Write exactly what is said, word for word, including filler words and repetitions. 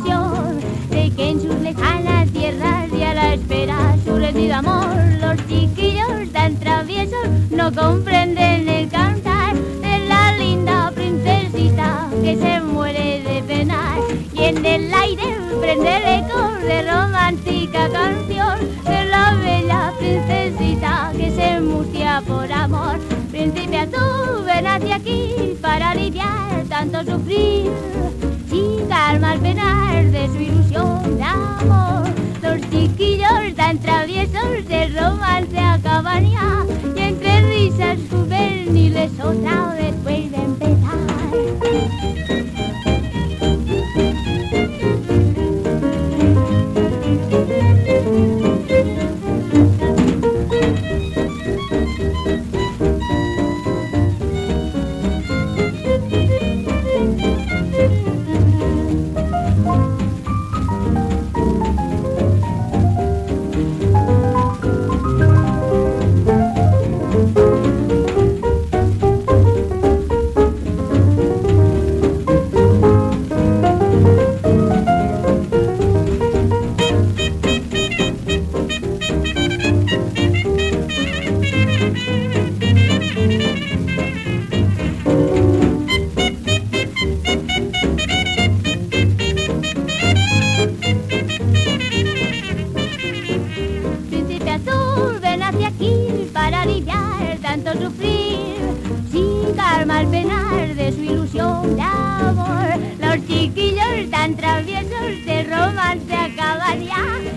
ilusión de que en sus lejanas tierras ya la espera su rendido amor. Los chiquillos tan traviesos no comprenden el cantar de la linda princesita que se muere de penar, y en el aire prende el eco de romántica canción de la bella princesita que se mustia por amor. Príncipe azul, ven hacia aquí para aliviar tanto sufrir, sin calma al penar de su ilusión de amor. Los chiquillos tan traviesos del romance acaban ya, y entre risas juveniles otra vez vuelve a empezar. Para aliviar tanto sufrir, sin calma al penar de su ilusión de amor. Los chiquillos tan traviesos de romance acaban ya,